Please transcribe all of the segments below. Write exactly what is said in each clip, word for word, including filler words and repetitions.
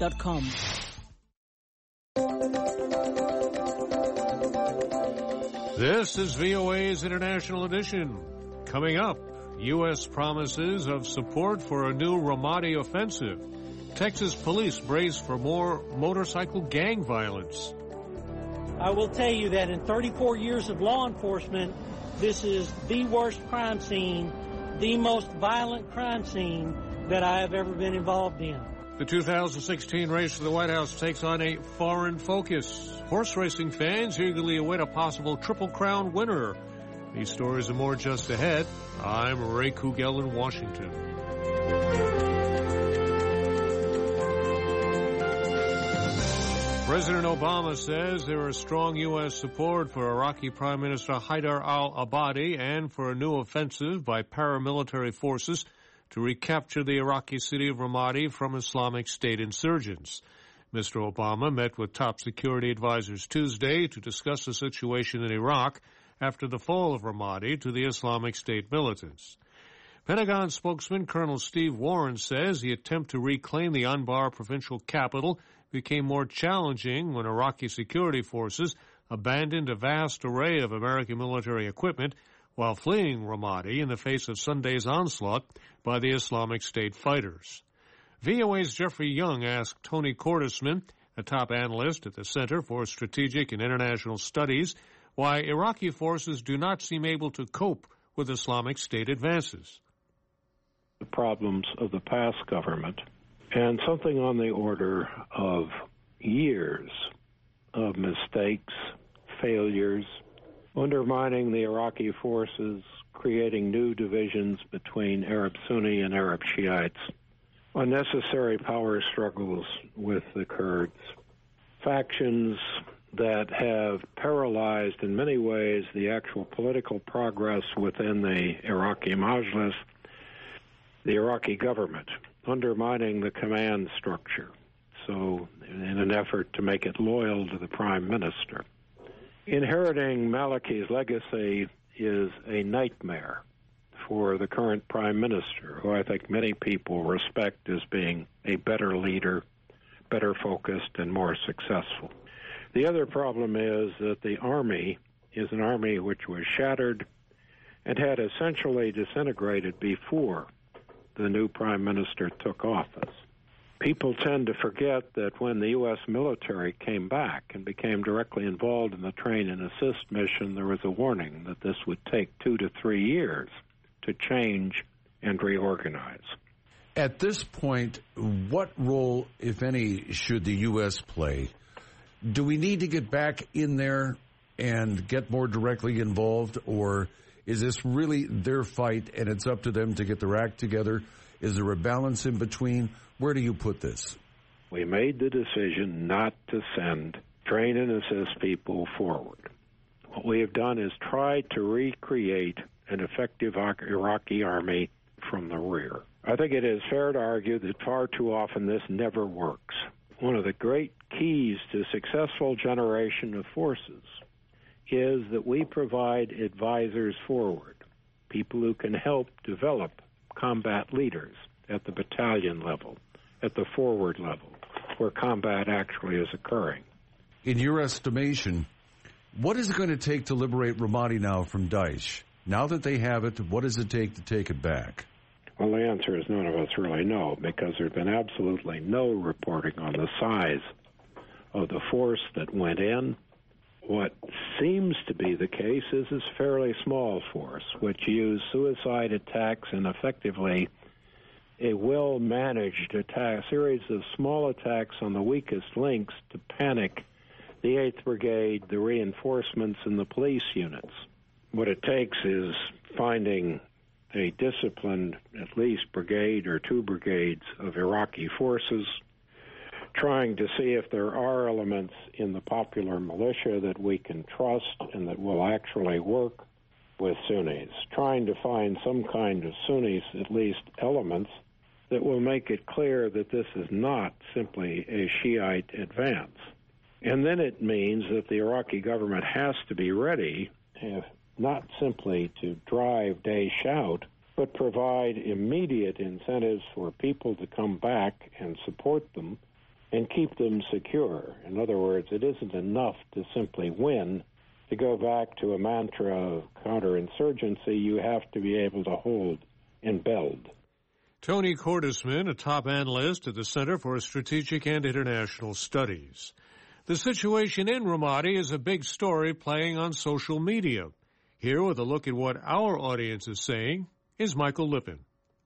dot com. This is V O A's International Edition. Coming up, U S promises of support for a new Ramadi offensive. Texas police brace for more motorcycle gang violence. I will tell you that in thirty-four years of law enforcement, this is the worst crime scene, the most violent crime scene that I have ever been involved in. The two thousand sixteen race for the White House takes on a foreign focus. Horse racing fans eagerly await a possible Triple Crown winner. These stories and more just ahead. I'm Ray Kugel in Washington. President Obama says there is strong U S support for Iraqi Prime Minister Haider al-Abadi and for a new offensive by paramilitary forces to recapture the Iraqi city of Ramadi from Islamic State insurgents. Mister Obama met with top security advisors Tuesday to discuss the situation in Iraq after the fall of Ramadi to the Islamic State militants. Pentagon spokesman Colonel Steve Warren says the attempt to reclaim the Anbar provincial capital became more challenging when Iraqi security forces abandoned a vast array of American military equipment while fleeing Ramadi in the face of Sunday's onslaught by the Islamic State fighters. V O A's Jeffrey Young asked Tony Cordesman, a top analyst at the Center for Strategic and International Studies, why Iraqi forces do not seem able to cope with Islamic State advances. The problems of the past government and something on the order of years of mistakes, failures, undermining the Iraqi forces, creating new divisions between Arab Sunni and Arab Shiites, unnecessary power struggles with the Kurds, factions that have paralyzed in many ways the actual political progress within the Iraqi Majlis, the Iraqi government, undermining the command structure, so in an effort to make it loyal to the prime minister. Inheriting Maliki's legacy is a nightmare for the current prime minister, who I think many people respect as being a better leader, better focused, and more successful. The other problem is that the army is an army which was shattered and had essentially disintegrated before the new prime minister took office. People tend to forget that when the U S military came back and became directly involved in the train and assist mission, there was a warning that this would take two to three years to change and reorganize. At this point, what role, if any, should the U S play? Do we need to get back in there and get more directly involved, or is this really their fight and it's up to them to get their act together? Is there a balance in between? Where do you put this? We made the decision not to send train and assist people forward. What we have done is tried to recreate an effective Iraqi army from the rear. I think it is fair to argue that far too often this never works. One of the great keys to successful generation of forces is that we provide advisors forward, people who can help develop combat leaders at the battalion level, at the forward level, where combat actually is occurring. In your estimation, what is it going to take to liberate Ramadi now from Daesh? Now that they have it, what does it take to take it back? Well, the answer is none of us really know, because there's been absolutely no reporting on the size of the force that went in. What seems to be the case is this fairly small force, which used suicide attacks and effectively a well-managed attack, series of small attacks on the weakest links to panic the eighth Brigade, the reinforcements, and the police units. What it takes is finding a disciplined, at least brigade or two brigades of Iraqi forces, trying to see if there are elements in the popular militia that we can trust and that will actually work with Sunnis, trying to find some kind of Sunnis, at least elements, that will make it clear that this is not simply a Shiite advance. And then it means that the Iraqi government has to be ready, if not simply to drive Daesh out, but provide immediate incentives for people to come back and support them and keep them secure. In other words, it isn't enough to simply win. To go back to a mantra of counterinsurgency, you have to be able to hold and build. Tony Cordesman, a top analyst at the Center for Strategic and International Studies. The situation in Ramadi is a big story playing on social media. Here with a look at what our audience is saying is Michael Lippin.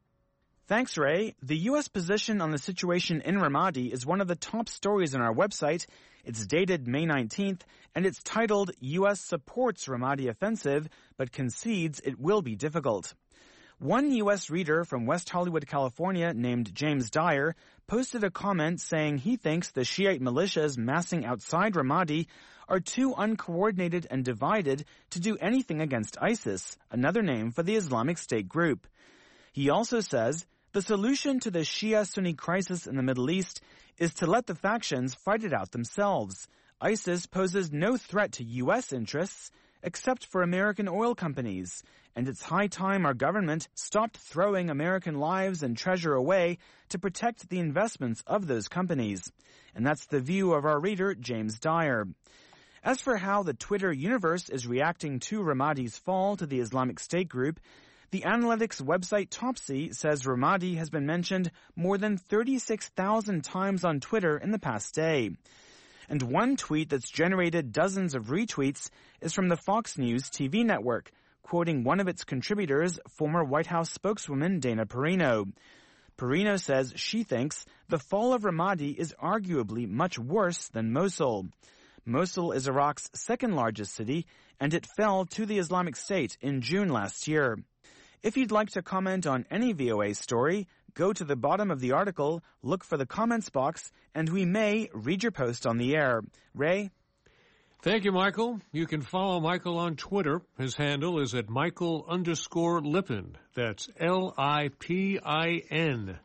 Thanks, Ray. The U S position on the situation in Ramadi is one of the top stories on our website. It's dated May nineteenth, and it's titled, U S Supports Ramadi Offensive, but Concedes It Will Be Difficult. One U S reader from West Hollywood, California, named James Dyer, posted a comment saying he thinks the Shiite militias massing outside Ramadi are too uncoordinated and divided to do anything against ISIS, another name for the Islamic State group. He also says the solution to the Shia-Sunni crisis in the Middle East is to let the factions fight it out themselves. ISIS poses no threat to U S interests, except for American oil companies, and it's high time our government stopped throwing American lives and treasure away to protect the investments of those companies. And that's the view of our reader, James Dyer. As for how the Twitter universe is reacting to Ramadi's fall to the Islamic State group, the analytics website Topsy says Ramadi has been mentioned more than thirty-six thousand times on Twitter in the past day. And one tweet that's generated dozens of retweets is from the Fox News T V network, quoting one of its contributors, former White House spokeswoman Dana Perino. Perino says she thinks the fall of Ramadi is arguably much worse than Mosul. Mosul is Iraq's second largest city, and it fell to the Islamic State in June last year. If you'd like to comment on any V O A story, go to the bottom of the article, look for the comments box, and we may read your post on the air. Ray? Thank you, Michael. You can follow Michael on Twitter. His handle is at Michael underscore Lippin. That's L I P I N.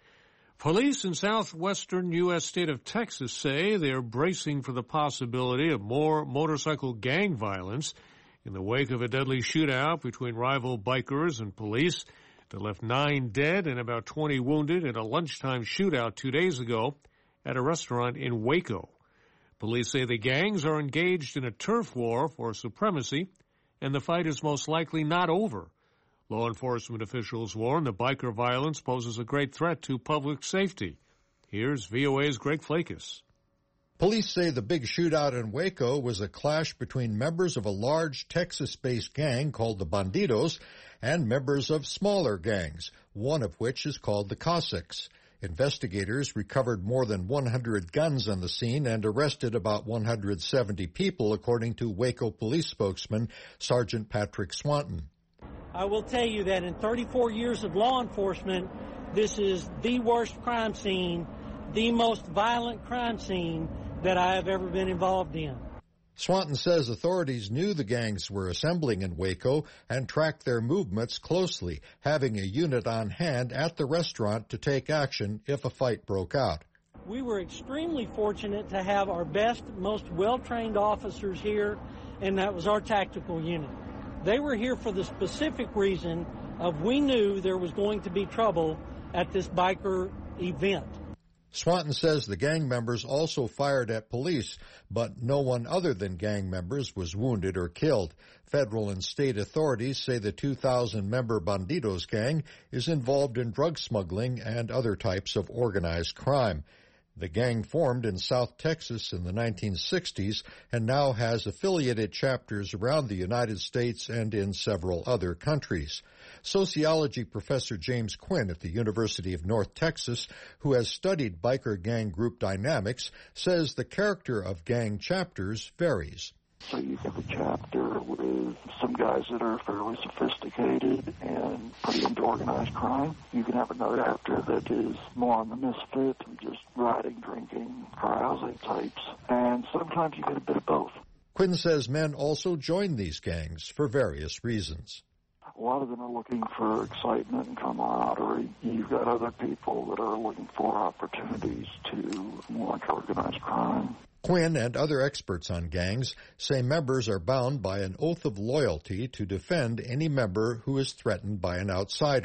Police in southwestern U S state of Texas say they're bracing for the possibility of more motorcycle gang violence in the wake of a deadly shootout between rival bikers and police that left nine dead and about twenty wounded in a lunchtime shootout two days ago at a restaurant in Waco. Police say the gangs are engaged in a turf war for supremacy, and the fight is most likely not over. Law enforcement officials warn the biker violence poses a great threat to public safety. Here's V O A's Greg Flakes. Police say the big shootout in Waco was a clash between members of a large Texas-based gang called the Bandidos and members of smaller gangs, one of which is called the Cossacks. Investigators recovered more than one hundred guns on the scene and arrested about one hundred seventy people, according to Waco police spokesman Sergeant Patrick Swanton. I will tell you that in thirty-four years of law enforcement, this is the worst crime scene, the most violent crime scene that I have ever been involved in. Swanton says authorities knew the gangs were assembling in Waco and tracked their movements closely, having a unit on hand at the restaurant to take action if a fight broke out. We were extremely fortunate to have our best, most well-trained officers here, and that was our tactical unit. They were here for the specific reason of we knew there was going to be trouble at this biker event. Swanton says the gang members also fired at police, but no one other than gang members was wounded or killed. Federal and state authorities say the two thousand member Bandidos gang is involved in drug smuggling and other types of organized crime. The gang formed in South Texas in the nineteen sixties and now has affiliated chapters around the United States and in several other countries. Sociology professor James Quinn at the University of North Texas, who has studied biker gang group dynamics, says the character of gang chapters varies. So you have a chapter with some guys that are fairly sophisticated and pretty into organized crime. You can have another chapter that is more on the misfit, just riding, drinking, carousing types. And sometimes you get a bit of both. Quinn says men also join these gangs for various reasons. A lot of them are looking for excitement and camaraderie. You've got other people that are looking for opportunities to launch organized crime. Quinn and other experts on gangs say members are bound by an oath of loyalty to defend any member who is threatened by an outsider.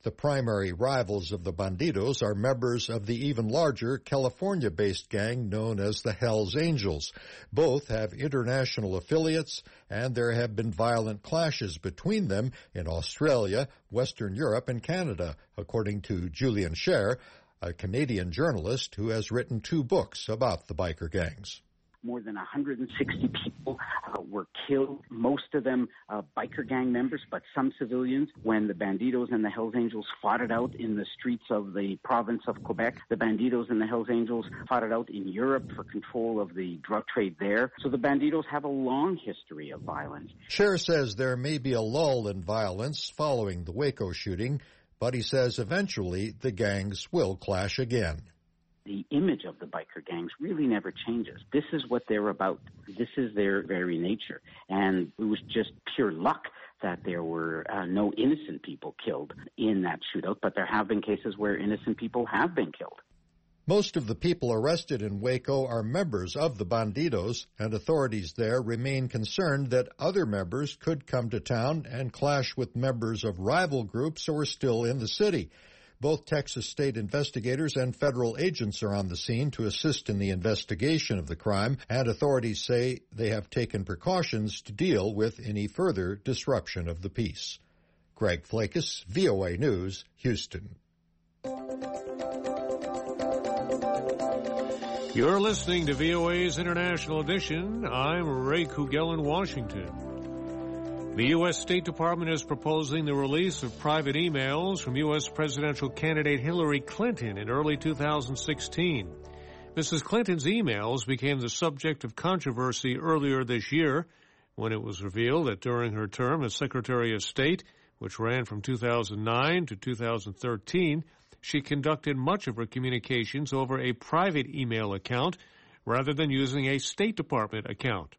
The primary rivals of the Bandidos are members of the even larger California-based gang known as the Hells Angels. Both have international affiliates, and there have been violent clashes between them in Australia, Western Europe, and Canada, according to Julian Scher, a Canadian journalist who has written two books about the biker gangs. More than one hundred sixty people uh, were killed, most of them uh, biker gang members, but some civilians, when the Bandidos and the Hells Angels fought it out in the streets of the province of Quebec. The Bandidos and the Hells Angels fought it out in Europe for control of the drug trade there. So the Bandidos have a long history of violence. Scher says there may be a lull in violence following the Waco shooting, but he says eventually the gangs will clash again. The image of the biker gangs really never changes. This is what they're about. This is their very nature. And it was just pure luck that there were uh, no innocent people killed in that shootout, but there have been cases where innocent people have been killed. Most of the people arrested in Waco are members of the Bandidos, and authorities there remain concerned that other members could come to town and clash with members of rival groups who are still in the city. Both Texas state investigators and federal agents are on the scene to assist in the investigation of the crime, and authorities say they have taken precautions to deal with any further disruption of the peace. Greg Flakus, V O A News, Houston. You're listening to V O A's International Edition. I'm Ray Kugel in Washington. The U S State Department is proposing the release of private emails from U S presidential candidate Hillary Clinton in early two thousand sixteen. Missus Clinton's emails became the subject of controversy earlier this year when it was revealed that during her term as Secretary of State, which ran from two thousand nine to two thousand thirteen, she conducted much of her communications over a private email account rather than using a State Department account.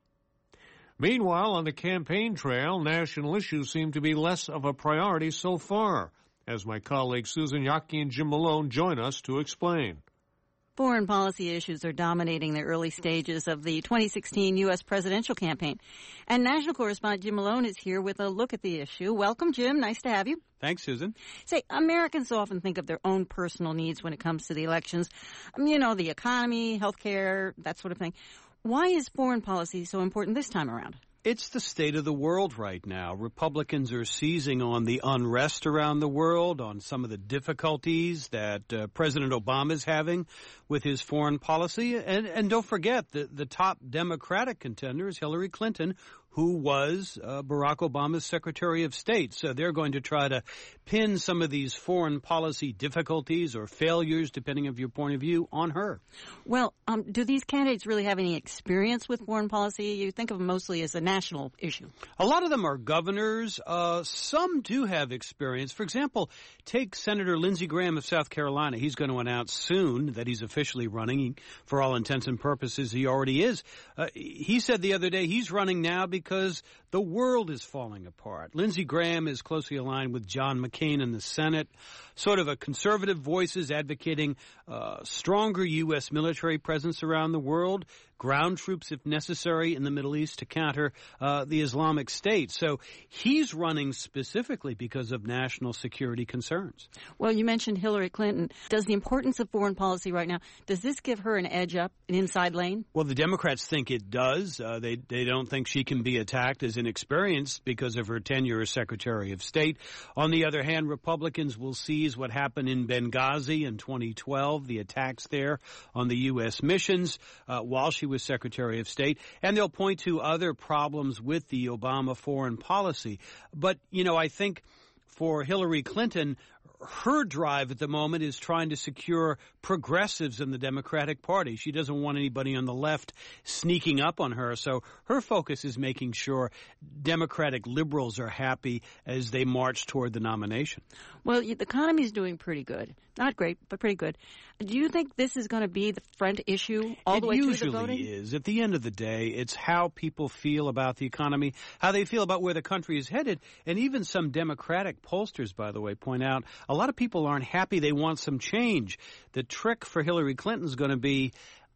Meanwhile, on the campaign trail, national issues seem to be less of a priority so far, as my colleagues Susan Yaki and Jim Malone join us to explain. Foreign policy issues are dominating the early stages of the twenty sixteen U S presidential campaign. And national correspondent Jim Malone is here with a look at the issue. Welcome, Jim. Nice to have you. Thanks, Susan. Say, Americans often think of their own personal needs when it comes to the elections. Um, you know, the economy, health care, that sort of thing. Why is foreign policy so important this time around? It's the state of the world right now. Republicans are seizing on the unrest around the world, on some of the difficulties that uh, President Obama is having with his foreign policy. And, and don't forget, the, the top Democratic contender is Hillary Clinton, who was uh, Barack Obama's Secretary of State. So they're going to try to pin some of these foreign policy difficulties or failures, depending on your point of view, on her. Well, um, do these candidates really have any experience with foreign policy? You think of them mostly as a national issue. A lot of them are governors. Uh, some do have experience. For example, take Senator Lindsey Graham of South Carolina. He's going to announce soon that he's officially running. For all intents and purposes, he already is. Uh, he said the other day he's running now because because the world is falling apart. Lindsey Graham is closely aligned with John McCain in the Senate, sort of a conservative voices advocating uh, stronger U S military presence around the world, ground troops if necessary in the Middle East to counter uh, the Islamic State. So he's running specifically because of national security concerns. Well, you mentioned Hillary Clinton. Does the importance of foreign policy right now, does this give her an edge up, an inside lane? Well, the Democrats think it does. Uh, they, they don't think she can be attacked as inexperienced because of her tenure as Secretary of State. On the other hand, Republicans will seize what happened in Benghazi in twenty twelve, the attacks there on the U S missions uh, while she was Secretary of State, and they'll point to other problems with the Obama foreign policy. But, you know, I think for Hillary Clinton, her drive at the moment is trying to secure progressives in the Democratic Party. She doesn't want anybody on the left sneaking up on her. So her focus is making sure Democratic liberals are happy as they march toward the nomination. Well, the economy is doing pretty good. Not great, but pretty good. Do you think this is going to be the front issue all the way through the voting? It usually is. At the end of the day, it's how people feel about the economy, how they feel about where the country is headed. And even some Democratic pollsters, by the way, point out a lot of people aren't happy. They want some change. The trick for Hillary Clinton is going to be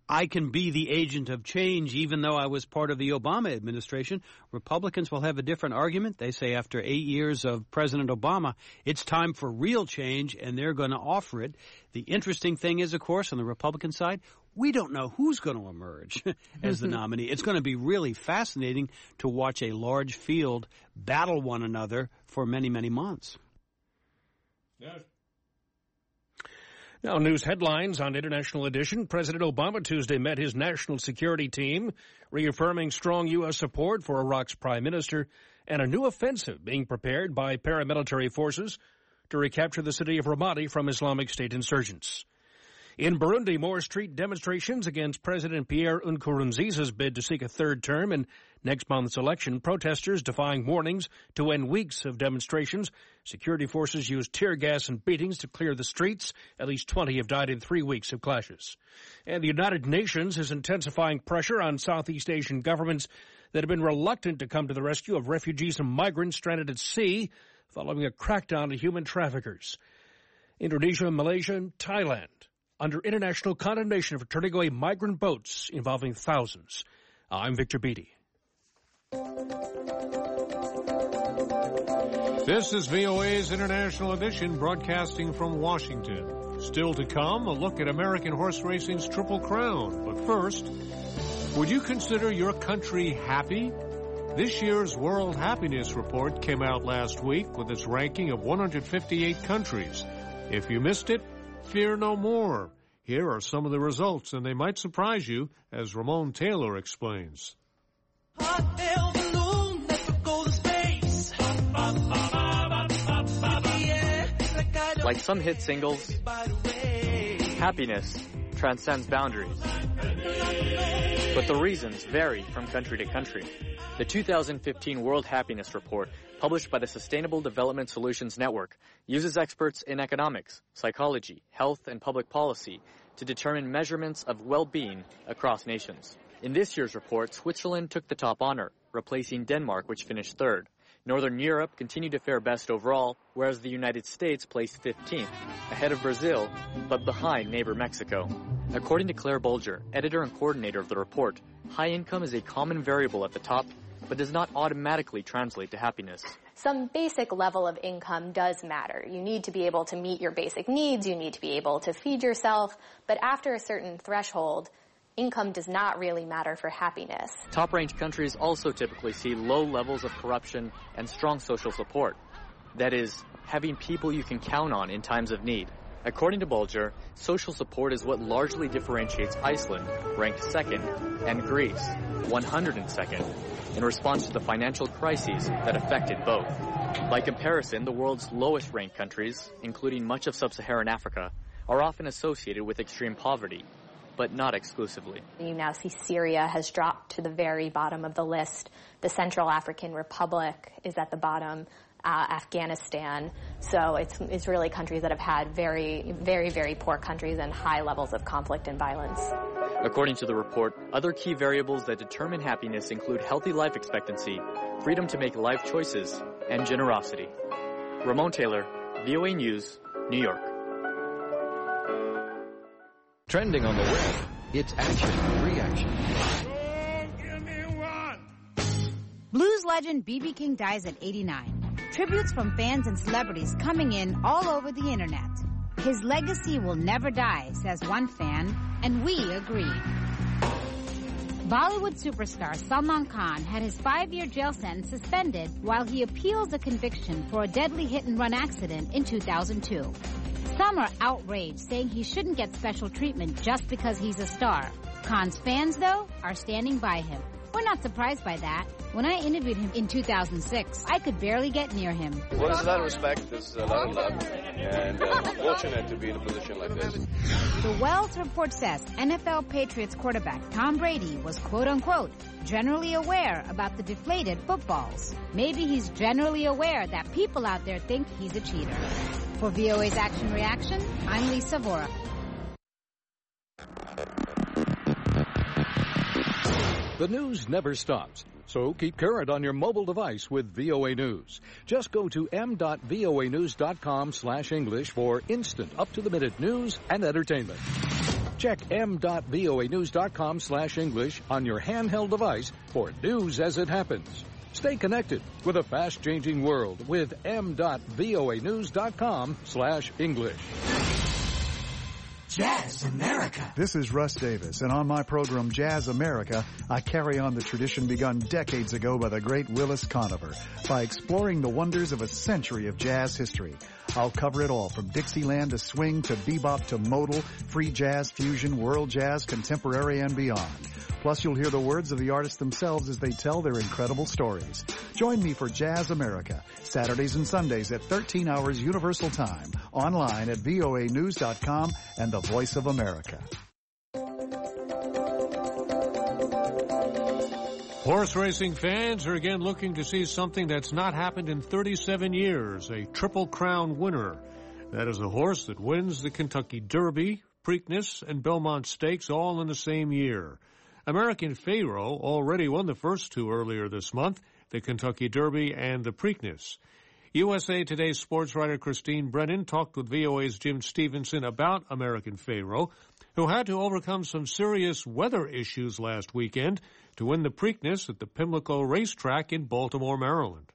I can be the agent of change even though I was part of the Obama administration. Republicans will have a different argument. They say after eight years of President Obama, it's time for real change, and they're going to offer it. The interesting thing is, of course, on the Republican side, we don't know who's going to emerge as the nominee. It's going to be really fascinating to watch a large field battle one another for many, many months. Yes. Now, news headlines on International Edition. President Obama Tuesday met his national security team, reaffirming strong U S support for Iraq's prime minister and a new offensive being prepared by paramilitary forces to recapture the city of Ramadi from Islamic State insurgents. In Burundi, more street demonstrations against President Pierre Nkurunziza's bid to seek a third term in next month's election. Protesters defying warnings to end weeks of demonstrations. Security forces used tear gas and beatings to clear the streets. At least twenty have died in three weeks of clashes. And the United Nations is intensifying pressure on Southeast Asian governments that have been reluctant to come to the rescue of refugees and migrants stranded at sea following a crackdown on human traffickers. Indonesia, Malaysia, and Thailand under international condemnation for turning away migrant boats involving thousands. I'm Victor Beattie. This is V O A's International Edition, broadcasting from Washington. Still to come, a look at American horse racing's Triple Crown. But first, would you consider your country happy? This year's World Happiness Report came out last week with its ranking of one hundred fifty-eight countries. If you missed it, fear no more. Here are some of the results, and they might surprise you, as Ramon Taylor explains. Hot air balloon, let's go to space. Like some hit singles, happiness transcends boundaries. But the reasons vary from country to country. The two thousand fifteen World Happiness Report, published by the Sustainable Development Solutions Network, uses experts in economics, psychology, health, and public policy to determine measurements of well-being across nations. In this year's report, Switzerland took the top honor, replacing Denmark, which finished third. Northern Europe continued to fare best overall, whereas the United States placed fifteenth, ahead of Brazil, but behind neighbor Mexico. According to Claire Bolger, editor and coordinator of the report, high income is a common variable at the top, but does not automatically translate to happiness. Some basic level of income does matter. You need to be able to meet your basic needs, you need to be able to feed yourself, but after a certain threshold, income does not really matter for happiness. Top-ranked countries also typically see low levels of corruption and strong social support. That is, having people you can count on in times of need. According to Bolger, social support is what largely differentiates Iceland, ranked second, and Greece, one hundred second, in response to the financial crises that affected both. By comparison, the world's lowest-ranked countries, including much of sub-Saharan Africa, are often associated with extreme poverty, but not exclusively. You now see Syria has dropped to the very bottom of the list. The Central African Republic is at the bottom. Uh, Afghanistan. So it's it's really countries that have had very, very, very poor countries and high levels of conflict and violence. According to the report, other key variables that determine happiness include healthy life expectancy, freedom to make life choices, and generosity. Ramon Taylor, V O A News, New York. Trending on the web, it's action, reaction. Blues legend B B King dies at eighty-nine. Tributes from fans and celebrities coming in all over the internet. His legacy will never die, says one fan, and we agree. Bollywood superstar Salman Khan had his five-year jail sentence suspended while he appeals a conviction for a deadly hit-and-run accident in two thousand two. Some are outraged, saying he shouldn't get special treatment just because he's a star. Khan's fans, though, are standing by him. We're not surprised by that. When I interviewed him in two thousand six, I could barely get near him. Well, there's a lot of respect, there's a lot of love, and uh, fortunate to be in a position like this. The Wells report says N F L Patriots quarterback Tom Brady was quote-unquote generally aware about the deflated footballs. Maybe he's generally aware that people out there think he's a cheater. For V O A's Action Reaction, I'm Lisa Vora. The news never stops, so keep current on your mobile device with V O A News. Just go to m.voanews.com slash English for instant, up-to-the-minute news and entertainment. Check Check m dot voa news dot com slash English on your handheld device for news as it happens. Stay connected with a fast-changing world with m dot voa news dot com slash English. Jazz America. This is Russ Davis, and on my program Jazz America, I carry on the tradition begun decades ago by the great Willis Conover by exploring the wonders of a century of jazz history. I'll cover it all, from Dixieland to swing to bebop to modal, free jazz, fusion, world jazz, contemporary, and beyond. Plus, you'll hear the words of the artists themselves as they tell their incredible stories. Join me for Jazz America, Saturdays and Sundays at thirteen hours Universal Time, online at voa news dot com and the Voice of America. Horse racing fans are again looking to see something that's not happened in thirty-seven years, a Triple Crown winner. That is a horse that wins the Kentucky Derby, Preakness, and Belmont Stakes all in the same year. American Pharoah already won the first two earlier this month, the Kentucky Derby and the Preakness. U S A Today's sports writer Christine Brennan talked with V O A's Jim Stevenson about American Pharoah, who had to overcome some serious weather issues last weekend to win the Preakness at the Pimlico Racetrack in Baltimore, Maryland.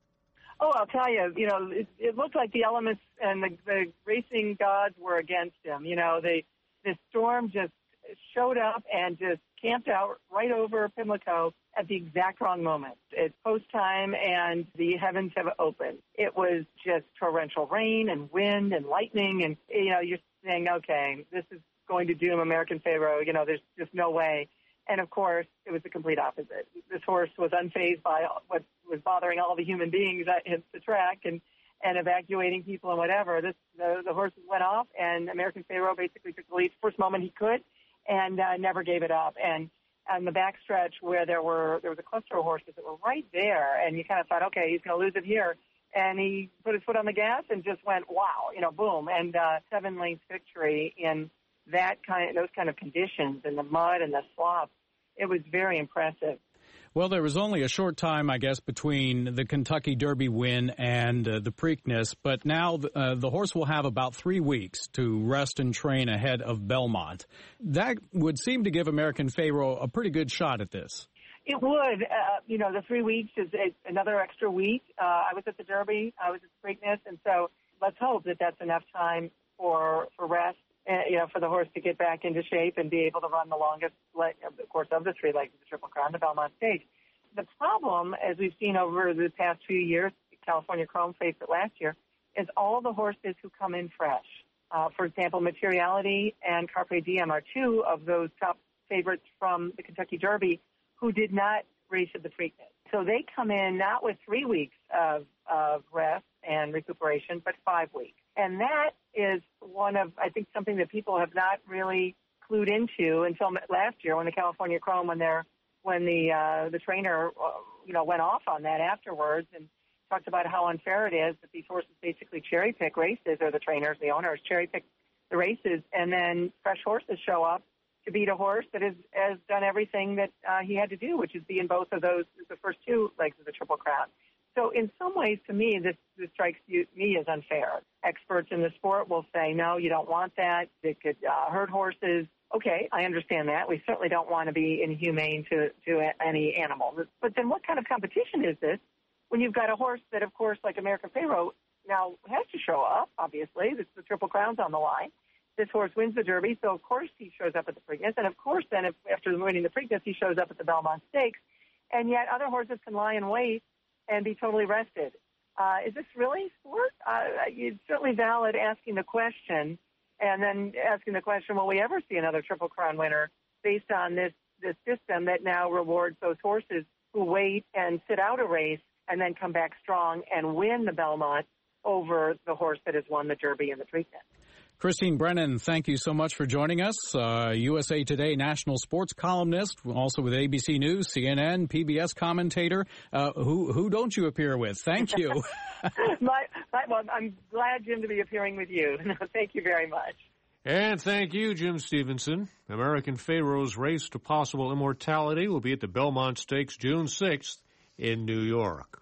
Oh, I'll tell you, you know, it, it looked like the elements and the, the racing gods were against him. You know, the, the storm just showed up and just camped out right over Pimlico at the exact wrong moment. It's post time and the heavens have opened. It was just torrential rain and wind and lightning, and, you know, you're saying, okay, this is going to doom American Pharoah. You know, there's just no way. And, of course, it was the complete opposite. This horse was unfazed by what was bothering all the human beings at the track and, and evacuating people and whatever. This the, the horses went off, and American Pharoah basically took the lead first moment he could and uh, never gave it up. And on the backstretch where there were there was a cluster of horses that were right there, and you kind of thought, okay, he's going to lose it here. And he put his foot on the gas and just went, wow, you know, boom. And uh, seven-length victory in that kind, those kind of conditions, in the mud and the slop. It was very impressive. Well, there was only a short time, I guess, between the Kentucky Derby win and uh, the Preakness, but now uh, the horse will have about three weeks to rest and train ahead of Belmont. That would seem to give American Pharoah a pretty good shot at this. It would. Uh, you know, the three weeks is another extra week. Uh, I was at the Derby, I was at the Preakness, and so let's hope that that's enough time for, for rest. Uh, you know, for the horse to get back into shape and be able to run the longest leg, of the course, of the three legs of the Triple Crown, the Belmont Stakes. The problem, as we've seen over the past few years, California Chrome faced it last year, is all the horses who come in fresh. Uh, for example, Materiality and Carpe Diem are two of those top favorites from the Kentucky Derby who did not race at the Preakness. So they come in not with three weeks of, of rest and recuperation, but five weeks. And that is one of, I think, something that people have not really clued into until last year when the California Chrome, when they're, when the uh, the trainer, uh, you know, went off on that afterwards and talked about how unfair it is that these horses basically cherry pick races, or the trainers, the owners cherry pick the races, and then fresh horses show up to beat a horse that has, has done everything that uh, he had to do, which is be in both of those, the first two legs of the Triple Crown. So in some ways, to me, this, this strikes you, me as unfair. Experts in the sport will say, no, you don't want that. It could uh, hurt horses. Okay, I understand that. We certainly don't want to be inhumane to, to any animal. But then what kind of competition is this when you've got a horse that, of course, like American Pharoah, now has to show up, obviously. This, the Triple Crown's on the line. This horse wins the Derby, so of course he shows up at the Preakness. And of course then, if, after winning the Preakness, he shows up at the Belmont Stakes. And yet other horses can lie in wait and be totally rested. Uh, is this really sport? Uh, it's certainly valid asking the question, and then asking the question, will we ever see another Triple Crown winner based on this, this system that now rewards those horses who wait and sit out a race and then come back strong and win the Belmont over the horse that has won the Derby and the Preakness? Christine Brennan, thank you so much for joining us. Uh, U S A Today national sports columnist, also with A B C News, C N N, P B S commentator. Uh, who who don't you appear with? Thank you. my, my, well, I'm glad, Jim, to be appearing with you. Thank you very much. And thank you, Jim Stevenson. American Pharoah's race to possible immortality will be at the Belmont Stakes June sixth in New York.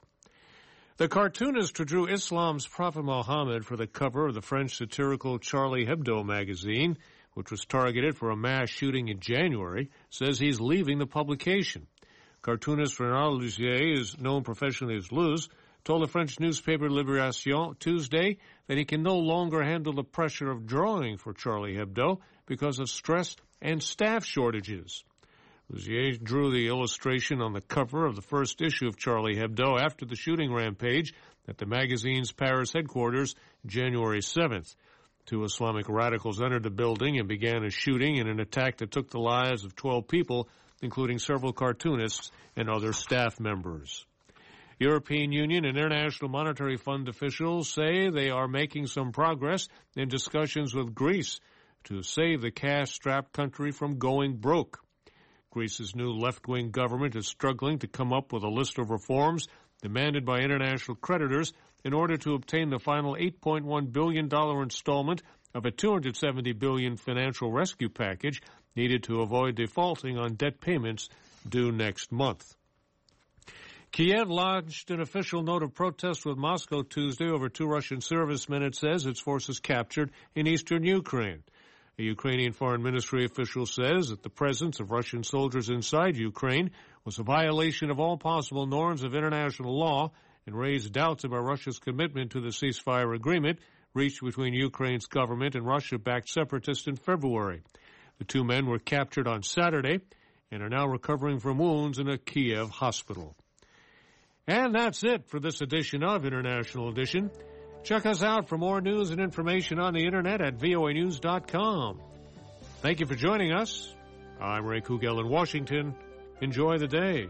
The cartoonist who drew Islam's Prophet Muhammad for the cover of the French satirical Charlie Hebdo magazine which was targeted for a mass shooting in January, says he's leaving the publication. Cartoonist Renard Luzier, is known professionally as Luz, told the French newspaper Libération Tuesday that he can no longer handle the pressure of drawing for Charlie Hebdo because of stress and staff shortages. Luzier drew the illustration on the cover of the first issue of Charlie Hebdo after the shooting rampage at the magazine's Paris headquarters January seventh. Two Islamic radicals entered the building and began a shooting in an attack that took the lives of twelve people, including several cartoonists and other staff members. European Union and International Monetary Fund officials say they are making some progress in discussions with Greece to save the cash-strapped country from going broke. Greece's new left-wing government is struggling to come up with a list of reforms demanded by international creditors in order to obtain the final eight point one billion dollars installment of a two hundred seventy billion dollars financial rescue package needed to avoid defaulting on debt payments due next month. Kiev lodged an official note of protest with Moscow Tuesday over two Russian servicemen it says its forces captured in eastern Ukraine. A Ukrainian foreign ministry official says that the presence of Russian soldiers inside Ukraine was a violation of all possible norms of international law and raised doubts about Russia's commitment to the ceasefire agreement reached between Ukraine's government and Russia-backed separatists in February. The two men were captured on Saturday and are now recovering from wounds in a Kiev hospital. And that's it for this edition of International Edition. Check us out for more news and information on the Internet at V O A news dot com. Thank you for joining us. I'm Ray Kugel in Washington. Enjoy the day.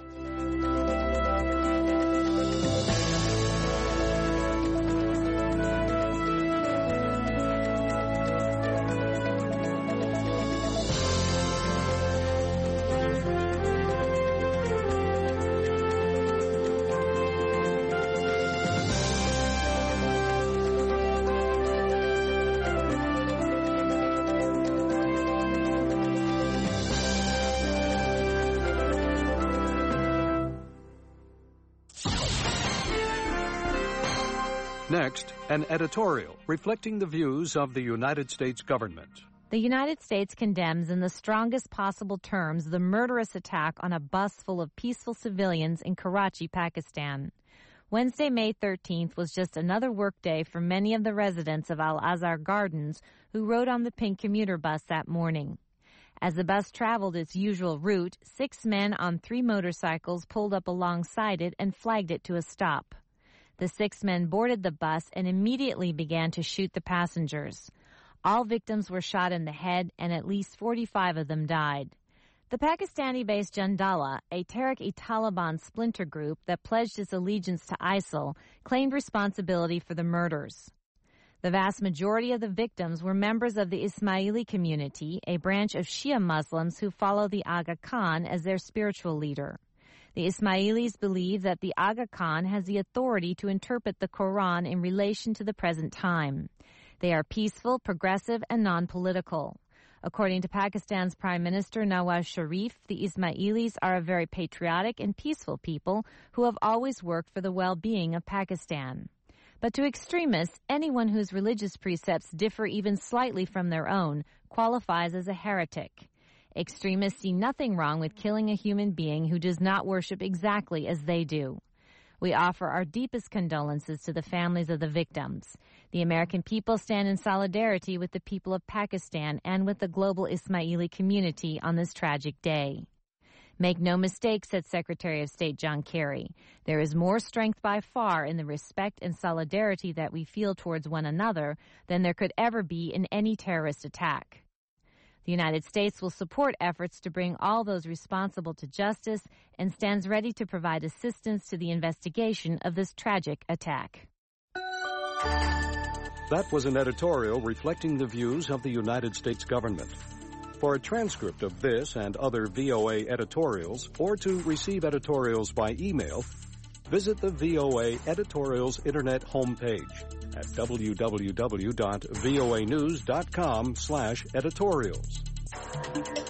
Next, an editorial reflecting the views of the United States government. The United States condemns in the strongest possible terms the murderous attack on a bus full of peaceful civilians in Karachi, Pakistan. Wednesday, May thirteenth was just another workday for many of the residents of Al-Azhar Gardens who rode on the pink commuter bus that morning. As the bus traveled its usual route, six men on three motorcycles pulled up alongside it and flagged it to a stop. The six men boarded the bus and immediately began to shoot the passengers. All victims were shot in the head, and at least forty-five of them died. The Pakistani-based Jandala, a Tehrik-e-Taliban splinter group that pledged its allegiance to ISIL, claimed responsibility for the murders. The vast majority of the victims were members of the Ismaili community, a branch of Shia Muslims who follow the Aga Khan as their spiritual leader. The Ismailis believe that the Aga Khan has the authority to interpret the Quran in relation to the present time. They are peaceful, progressive, and non-political. According to Pakistan's Prime Minister Nawaz Sharif, the Ismailis are a very patriotic and peaceful people who have always worked for the well-being of Pakistan. But to extremists, anyone whose religious precepts differ even slightly from their own qualifies as a heretic. Extremists see nothing wrong with killing a human being who does not worship exactly as they do. We offer our deepest condolences to the families of the victims. The American people stand in solidarity with the people of Pakistan and with the global Ismaili community on this tragic day. Make no mistake, said Secretary of State John Kerry, there is more strength by far in the respect and solidarity that we feel towards one another than there could ever be in any terrorist attack. The United States will support efforts to bring all those responsible to justice and stands ready to provide assistance to the investigation of this tragic attack. That was an editorial reflecting the views of the United States government. For a transcript of this and other V O A editorials, or to receive editorials by email, visit the V O A Editorials Internet homepage at w w w dot v o a news dot com slash editorials.